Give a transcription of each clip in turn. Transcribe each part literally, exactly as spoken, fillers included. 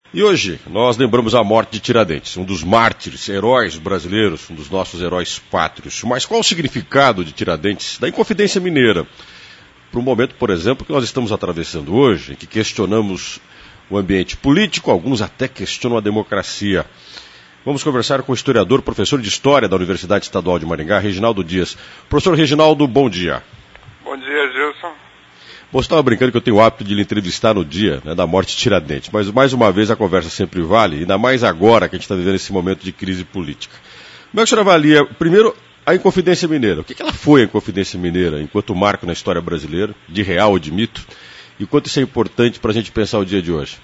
E hoje nós lembramos a morte de Tiradentes, um dos mártires, heróis brasileiros, um dos nossos heróis pátrios. Mas qual o significado de Tiradentes da Inconfidência Mineira? Para o momento, por exemplo, que nós estamos atravessando hoje, em que questionamos o ambiente político, alguns até questionam a democracia. Vamos conversar com o historiador, professor de História da Universidade Estadual de Maringá, Reginaldo Dias. Professor Reginaldo, bom dia. Bom dia, Gilson. Você estava brincando que eu tenho o hábito de lhe entrevistar no dia, né, da morte de Tiradentes, mas mais uma vez a conversa sempre vale, ainda mais agora que a gente está vivendo esse momento de crise política. Como é que o senhor avalia, primeiro, a Inconfidência Mineira? O que, que ela foi a Inconfidência Mineira, enquanto marco na história brasileira, de real ou de mito, e quanto isso é importante para a gente pensar o dia de hoje?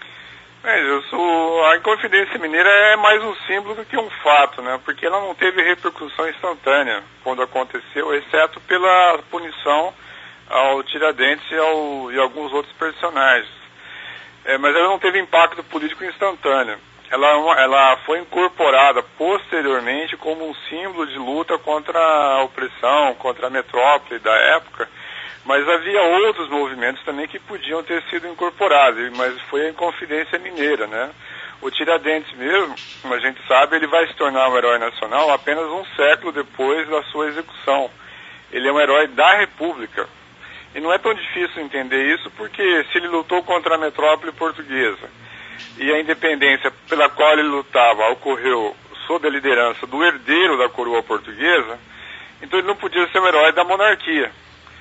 É, Gilson, a Inconfidência Mineira é mais um símbolo do que um fato, né, porque ela não teve repercussão instantânea quando aconteceu, exceto pela punição ao Tiradentes e, ao, e alguns outros personagens. É, mas ela não teve impacto político instantâneo. Ela, ela foi incorporada posteriormente como um símbolo de luta contra a opressão, contra a metrópole da época, mas havia outros movimentos também que podiam ter sido incorporados, mas foi a Inconfidência Mineira, né? O Tiradentes mesmo, como a gente sabe, ele vai se tornar um herói nacional apenas um século depois da sua execução. Ele é um herói da República. E não é tão difícil entender isso, porque se ele lutou contra a metrópole portuguesa e a independência pela qual ele lutava ocorreu sob a liderança do herdeiro da coroa portuguesa, então ele não podia ser um herói da monarquia.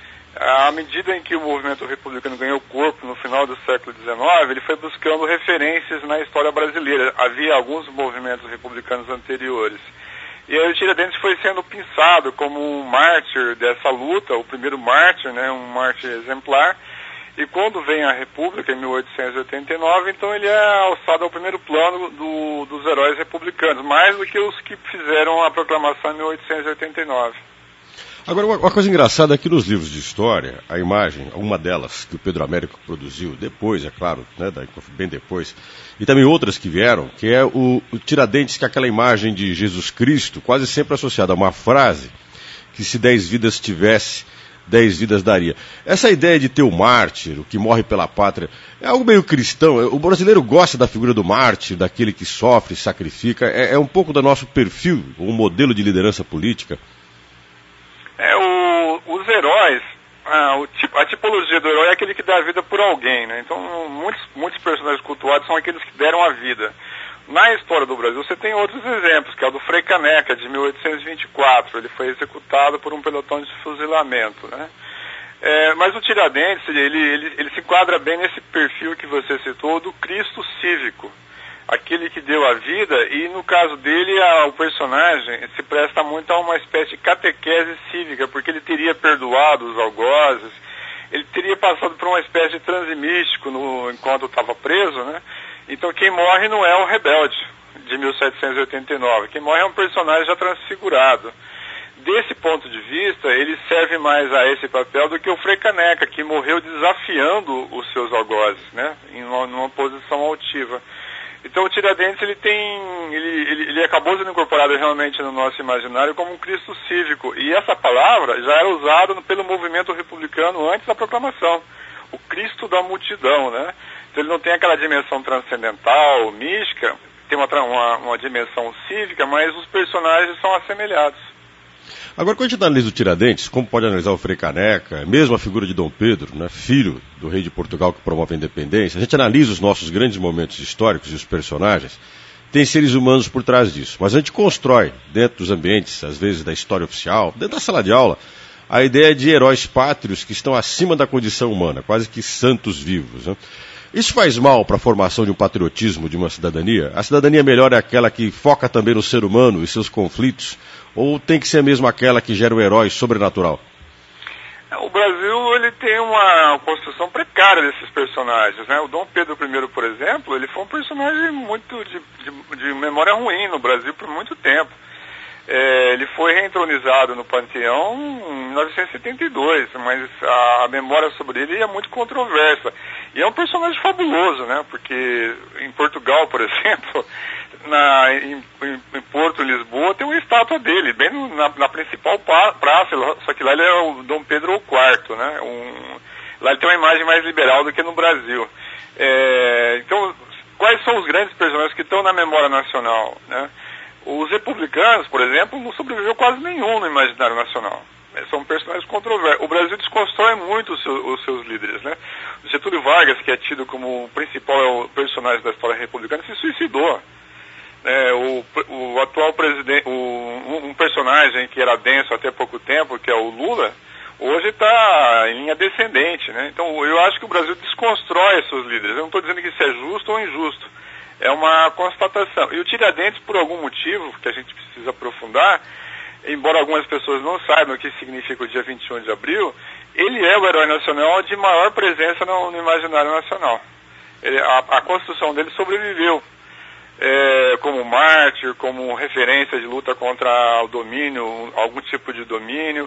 À medida em que o movimento republicano ganhou corpo no final do século dezenove, ele foi buscando referências na história brasileira. Havia alguns movimentos republicanos anteriores. E aí o Tiradentes foi sendo pensado como um mártir dessa luta, o primeiro mártir, né, um mártir exemplar. E quando vem a República, em mil oitocentos e oitenta e nove, então ele é alçado ao primeiro plano do, dos heróis republicanos, mais do que os que fizeram a proclamação em mil oitocentos e oitenta e nove. Agora, uma coisa engraçada é que nos livros de história, a imagem, uma delas que o Pedro Américo produziu depois, é claro, né, bem depois, e também outras que vieram, que é o, o Tiradentes, que é aquela imagem de Jesus Cristo, quase sempre associada a uma frase, que se dez vidas tivesse, dez vidas daria. Essa ideia de ter o mártir, o que morre pela pátria, é algo meio cristão. O brasileiro gosta da figura do mártir, daquele que sofre, sacrifica, é, é um pouco do nosso perfil, um modelo de liderança política. É, o, os heróis, a, o, a tipologia do herói é aquele que dá a vida por alguém, né? Então, muitos, muitos personagens cultuados são aqueles que deram a vida. Na história do Brasil, você tem outros exemplos, que é o do Frei Caneca, de mil oitocentos e vinte e quatro. Ele foi executado por um pelotão de fuzilamento, né? É, mas o Tiradentes, ele, ele, ele se enquadra bem nesse perfil que você citou, do Cristo cívico. Aquele que deu a vida, e no caso dele, a, o personagem se presta muito a uma espécie de catequese cívica, porque ele teria perdoado os algozes, ele teria passado por uma espécie de transe místico no, enquanto estava preso, né? Então quem morre não é o rebelde de mil setecentos e oitenta e nove, quem morre é um personagem já transfigurado. Desse ponto de vista, ele serve mais a esse papel do que o Frei Caneca, que morreu desafiando os seus algozes, né? Em uma, numa posição altiva. Então o Tiradentes, ele tem, ele, ele, ele acabou sendo incorporado realmente no nosso imaginário como um Cristo cívico, e essa palavra já era usada pelo movimento republicano antes da proclamação, o Cristo da multidão, né? Então ele não tem aquela dimensão transcendental, mística, tem uma, uma, uma dimensão cívica, mas os personagens são assemelhados. Agora, quando a gente analisa o Tiradentes, como pode analisar o Frei Caneca, mesmo a figura de Dom Pedro, né, filho do rei de Portugal que promove a independência, a gente analisa os nossos grandes momentos históricos e os personagens, tem seres humanos por trás disso. Mas a gente constrói, dentro dos ambientes, às vezes da história oficial, dentro da sala de aula, a ideia de heróis pátrios que estão acima da condição humana, quase que santos vivos, né? Isso faz mal para a formação de um patriotismo, de uma cidadania? A cidadania melhor é aquela que foca também no ser humano e seus conflitos? Ou tem que ser mesmo aquela que gera um herói sobrenatural? O Brasil, ele tem uma construção precária desses personagens, né? O Dom Pedro I, por exemplo, ele foi um personagem muito de, de, de memória ruim no Brasil por muito tempo. É, ele foi reentronizado no Panteão em mil novecentos e setenta e dois, mas a, a memória sobre ele é muito controversa. E é um personagem fabuloso, né? Porque em Portugal, por exemplo, na, em, em, em Porto, Lisboa, tem uma estátua dele, bem no, na, na principal praça, só que lá ele é o Dom Pedro quarto, né? Um, lá ele tem uma imagem mais liberal do que no Brasil. É, então, quais quais são os grandes personagens que estão na memória nacional, né? Os republicanos, por exemplo, não sobreviveu quase nenhum no imaginário nacional. São personagens controversos. O Brasil desconstrói muito os seus, os seus líderes, né? O Getúlio Vargas, que é tido como o principal personagem da história republicana, se suicidou. É, o, o atual presidente, o, um personagem que era denso até pouco tempo, que é o Lula, hoje está em linha descendente, né? Então eu acho que o Brasil desconstrói seus líderes. Eu não estou dizendo que isso é justo ou injusto. É uma constatação. E o Tiradentes, por algum motivo que a gente precisa aprofundar, embora algumas pessoas não saibam o que significa o dia vinte e um de abril, ele é o herói nacional de maior presença no, no imaginário nacional. Ele, a, a construção dele sobreviveu. É, como mártir, como referência de luta contra o domínio, algum tipo de domínio.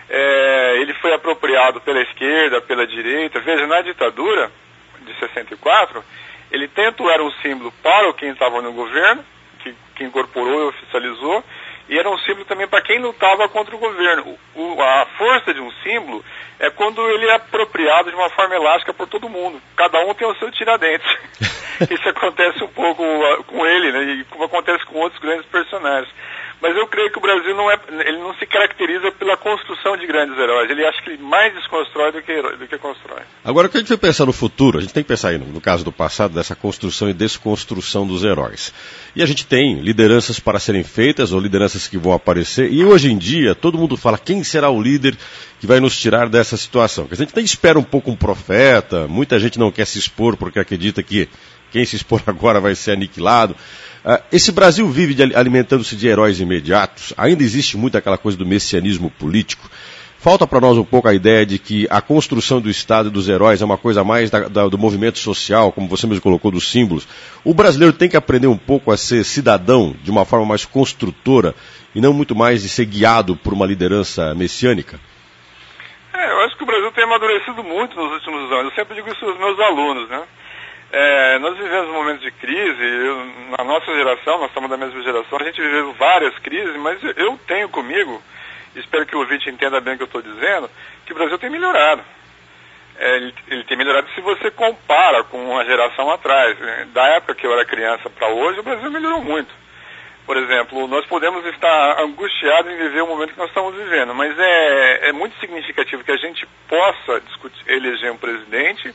É, ele foi apropriado pela esquerda, pela direita. Veja, na ditadura de sessenta e quatro, ele tanto era um símbolo para quem estava no governo, que, que incorporou e oficializou, e era um símbolo também para quem lutava contra o governo. O, o, a força de um símbolo é quando ele é apropriado de uma forma elástica por todo mundo. Cada um tem o seu Tiradentes. Isso acontece um pouco uh, com ele, né? E como acontece com outros grandes personagens. Mas eu creio que o Brasil não, é, ele não se caracteriza pela construção de grandes heróis. Ele acha que ele mais desconstrói do que, herói, do que constrói. Agora, quando a gente vai pensar no futuro, a gente tem que pensar aí, no, no caso do passado, dessa construção e desconstrução dos heróis. E a gente tem lideranças para serem feitas, ou lideranças que vão aparecer, e hoje em dia todo mundo fala quem será o líder que vai nos tirar dessa situação. A gente até espera um pouco um profeta, muita gente não quer se expor porque acredita que quem se expor agora vai ser aniquilado. Uh, esse Brasil vive de, alimentando-se de heróis imediatos. Ainda existe muito aquela coisa do messianismo político. Falta para nós um pouco a ideia de que a construção do Estado e dos heróis é uma coisa mais da, da, do movimento social, como você mesmo colocou, dos símbolos. O brasileiro tem que aprender um pouco a ser cidadão de uma forma mais construtora e não muito mais de ser guiado por uma liderança messiânica. É, eu acho que o Brasil tem amadurecido muito nos últimos anos. Eu sempre digo isso aos meus alunos, né? É, nós vivemos um momento de crise, eu, na nossa geração, nós somos da mesma geração, a gente viveu várias crises, mas eu tenho comigo, espero que o ouvinte entenda bem o que eu estou dizendo, que o Brasil tem melhorado. É, ele, ele tem melhorado se você compara com uma geração atrás. Da época que eu era criança para hoje, o Brasil melhorou muito. Por exemplo, nós podemos estar angustiados em viver o momento que nós estamos vivendo, mas é, é muito significativo que a gente possa discutir, eleger um presidente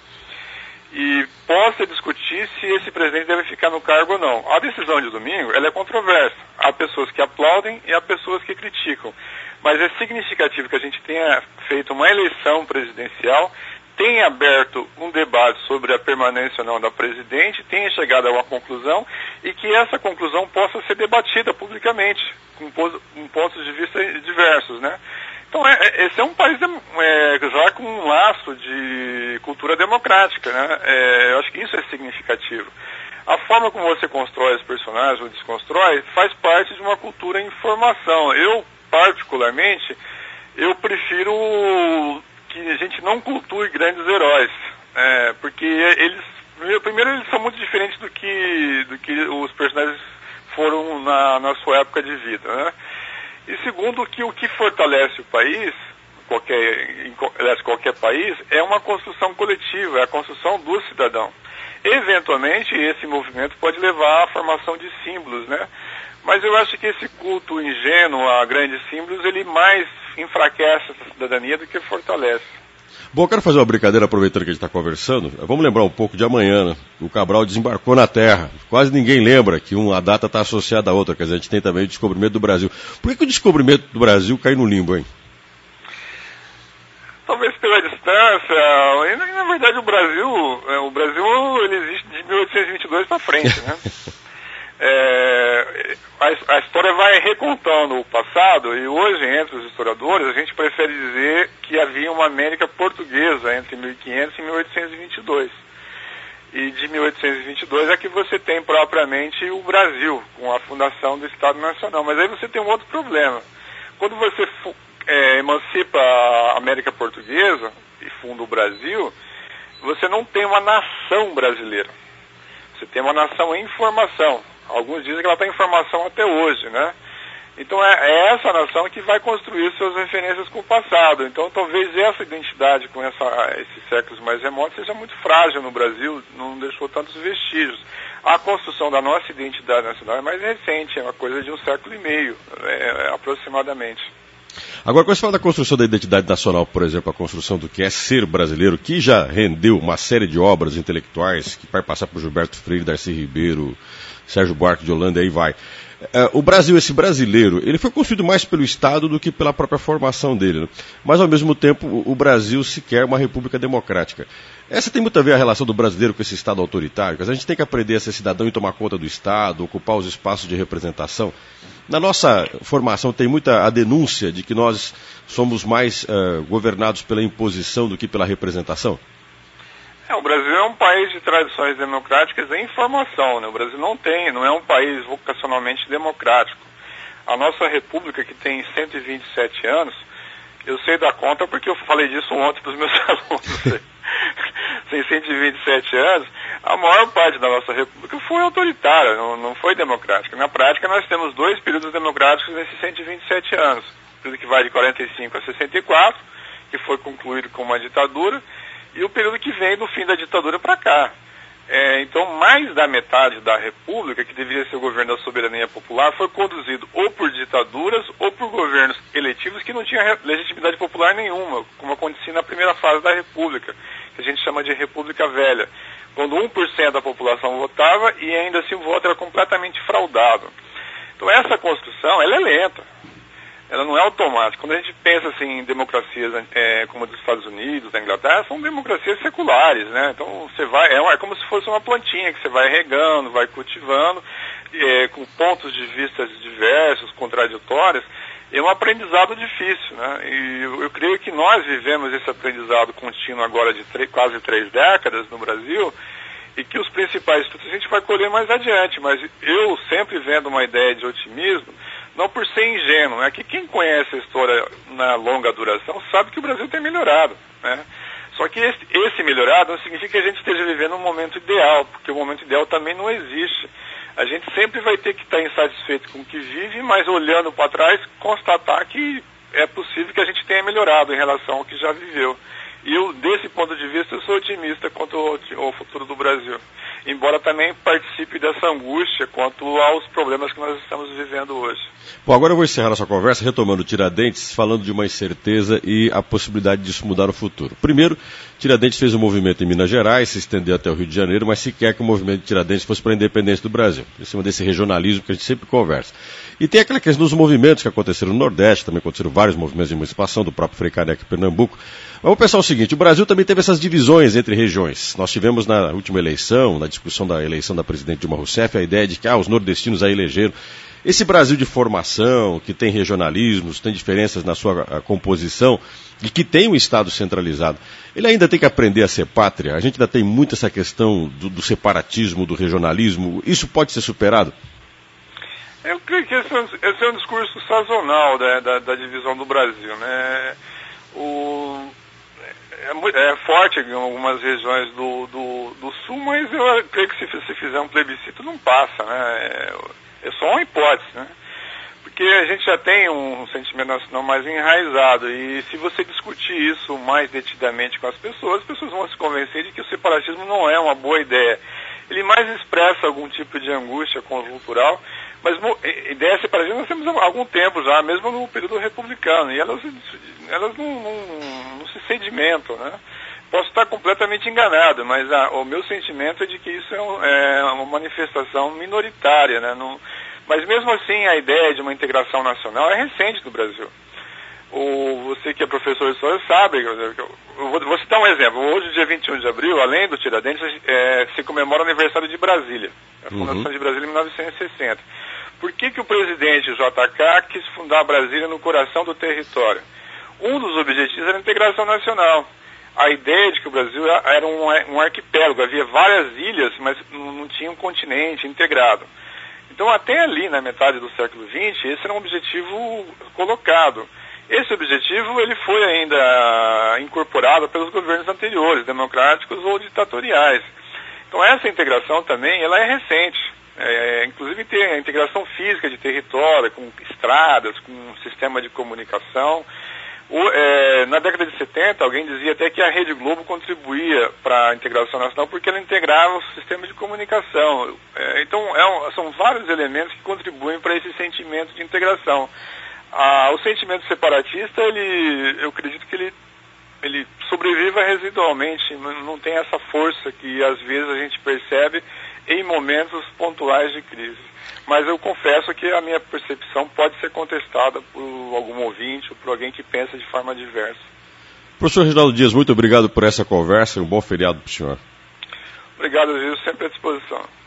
e possa discutir se esse presidente deve ficar no cargo ou não. A decisão de domingo, ela é controversa. Há pessoas que aplaudem e há pessoas que criticam. Mas é significativo que a gente tenha feito uma eleição presidencial, tenha aberto um debate sobre a permanência ou não da presidente, tenha chegado a uma conclusão e que essa conclusão possa ser debatida publicamente, com, com pontos de vista diversos, né? Então, é, é, esse é um país é, já com um laço de cultura democrática, né? É, eu acho que isso é significativo. A forma como você constrói os personagens ou desconstrói faz parte de uma cultura em formação. Eu, particularmente, eu prefiro que a gente não cultue grandes heróis, é, porque eles, primeiro, eles são muito diferentes do que, do que os personagens foram na, na sua época de vida, né? E segundo, que o que fortalece o país, qualquer, aliás, qualquer país, é uma construção coletiva, é a construção do cidadão. Eventualmente, esse movimento pode levar à formação de símbolos, né? Mas eu acho que esse culto ingênuo a grandes símbolos, ele mais enfraquece essa cidadania do que fortalece. Bom, eu quero fazer uma brincadeira aproveitando que a gente está conversando. Vamos lembrar um pouco de amanhã, né? O Cabral desembarcou na Terra. Quase ninguém lembra que uma data está associada à outra. Quer dizer, a gente tem também o descobrimento do Brasil. Por que, que o descobrimento do Brasil cai no limbo, hein? Talvez pela distância. E, na verdade, o Brasil, o Brasil ele existe de mil oitocentos e vinte e dois para frente, né? É, a, a história vai recontando o passado e hoje, entre os historiadores, a gente prefere dizer que havia uma América portuguesa entre mil e quinhentos e mil oitocentos e vinte e dois. E de mil oitocentos e vinte e dois é que você tem propriamente o Brasil, com a fundação do Estado Nacional. Mas aí você tem um outro problema. Quando você é, emancipa a América Portuguesa e funda o Brasil, você não tem uma nação brasileira. Você tem uma nação em formação. Alguns dizem que ela está em formação até hoje, né? Então é, é essa nação que vai construir suas referências com o passado. Então talvez essa identidade com essa, esses séculos mais remotos seja muito frágil no Brasil, não deixou tantos vestígios. A construção da nossa identidade nacional é mais recente, é uma coisa de um século e meio, é, é, aproximadamente. Agora, quando você fala da construção da identidade nacional, por exemplo, a construção do que é ser brasileiro, que já rendeu uma série de obras intelectuais, que vai passar por Gilberto Freire, Darcy Ribeiro, Sérgio Buarque de Holanda, e aí vai. É, o Brasil, esse brasileiro, ele foi construído mais pelo Estado do que pela própria formação dele, né? Mas, ao mesmo tempo, o, o Brasil se quer uma república democrática. Essa tem muito a ver a relação do brasileiro com esse Estado autoritário. A gente tem que aprender a ser cidadão e tomar conta do Estado, ocupar os espaços de representação. Na nossa formação tem muita a denúncia de que nós somos mais uh, governados pela imposição do que pela representação. É, o Brasil é um país de tradições democráticas em formação, né? O Brasil não tem, não é um país vocacionalmente democrático. A nossa república, que tem cento e vinte e sete anos, eu sei da conta porque eu falei disso ontem para os meus alunos. Tem cento e vinte e sete anos, a maior parte da nossa república foi autoritária, não, não foi democrática. Na prática, nós temos dois períodos democráticos nesses cento e vinte e sete anos. O período que vai de quarenta e cinco a sessenta e quatro, que foi concluído com uma ditadura, e o período que vem do fim da ditadura para cá. É, então, mais da metade da república, que deveria ser o governo da soberania popular, foi conduzido ou por ditaduras ou por governos eletivos que não tinham legitimidade popular nenhuma, como acontecia na primeira fase da república, que a gente chama de República Velha, quando um por cento da população votava e ainda assim o voto era completamente fraudado. Então, essa construção, ela é lenta. Ela não é automática. Quando a gente pensa assim, em democracias é, como a dos Estados Unidos, da Inglaterra, são democracias seculares, né? Então você vai, é, é como se fosse uma plantinha que você vai regando, vai cultivando, é, com pontos de vista diversos, contraditórios. É um aprendizado difícil, né? E eu, eu creio que nós vivemos esse aprendizado contínuo agora de três, quase três décadas no Brasil, e que os principais frutos a gente vai colher mais adiante. Mas eu sempre vendo uma ideia de otimismo, não por ser ingênuo, é que quem conhece a história na longa duração sabe que o Brasil tem melhorado, né? Só que esse, esse melhorado não significa que a gente esteja vivendo um momento ideal, porque o momento ideal também não existe. A gente sempre vai ter que estar insatisfeito com o que vive, mas olhando para trás, constatar que é possível que a gente tenha melhorado em relação ao que já viveu. E eu, desse ponto de vista, eu sou otimista quanto ao, ao futuro do Brasil. Embora também participe dessa angústia quanto aos problemas que nós estamos vivendo hoje. Bom, agora eu vou encerrar nossa conversa retomando Tiradentes, falando de uma incerteza e a possibilidade disso mudar no futuro. Primeiro, Tiradentes fez um movimento em Minas Gerais, se estendeu até o Rio de Janeiro, mas se quer que o movimento de Tiradentes fosse para a independência do Brasil, em cima desse regionalismo que a gente sempre conversa. E tem aquela questão dos movimentos que aconteceram no Nordeste, também aconteceram vários movimentos de emancipação, do próprio Frei Caneca em Pernambuco. Vamos pensar o seguinte, o Brasil também teve essas divisões entre regiões. Nós tivemos na última eleição, na discussão da eleição da presidente Dilma Rousseff, a ideia de que ah, os nordestinos a elegeram. Esse Brasil de formação, que tem regionalismos, tem diferenças na sua a, composição e que tem um Estado centralizado, ele ainda tem que aprender a ser pátria? A gente ainda tem muito essa questão do, do separatismo, do regionalismo. Isso pode ser superado? Eu creio que esse é um, esse é um discurso sazonal da, da, da divisão do Brasil, né? O... É, é forte em algumas regiões do, do, do sul, mas eu creio que se você fizer um plebiscito não passa, né? É, é só uma hipótese, né? Porque a gente já tem um sentimento nacional mais enraizado e se você discutir isso mais detidamente com as pessoas, as pessoas vão se convencer de que o separatismo não é uma boa ideia. Ele mais expressa algum tipo de angústia conjuntural, mas ideia separativa nós temos há algum tempo já, mesmo no período republicano, e elas, elas não, não, não se sedimentam, né? Posso estar completamente enganado, mas a, o meu sentimento é de que isso é, um, é uma manifestação minoritária, né? Não, mas mesmo assim a ideia de uma integração nacional é recente no Brasil. O, você que é professor de história sabe, eu, eu vou, vou citar um exemplo. Hoje, dia vinte e um de abril, além do Tiradentes, é, se comemora o aniversário de Brasília, a fundação uhum. de Brasília em mil novecentos e sessenta. Por que que o presidente J K quis fundar Brasília no coração do território? Um dos objetivos era a integração nacional. A ideia de que o Brasil era um, um arquipélago, havia várias ilhas, mas não tinha um continente integrado. Então, até ali, na metade do século vinte, esse era um objetivo colocado. Esse objetivo ele foi ainda incorporado pelos governos anteriores, democráticos ou ditatoriais. Então, essa integração também ela é recente. É, inclusive, tem a integração física de território, com estradas, com um sistema de comunicação. O, é, na década de setenta, alguém dizia até que a Rede Globo contribuía para a integração nacional porque ela integrava o sistema de comunicação. É, então, é um, são vários elementos que contribuem para esse sentimento de integração. Ah, o sentimento separatista, ele, eu acredito que ele, ele sobrevive residualmente, não tem essa força que às vezes a gente percebe em momentos pontuais de crise. Mas eu confesso que a minha percepção pode ser contestada por algum ouvinte ou por alguém que pensa de forma diversa. Professor Reginaldo Dias, muito obrigado por essa conversa e um bom feriado para o senhor. Obrigado, Gil, sempre à disposição.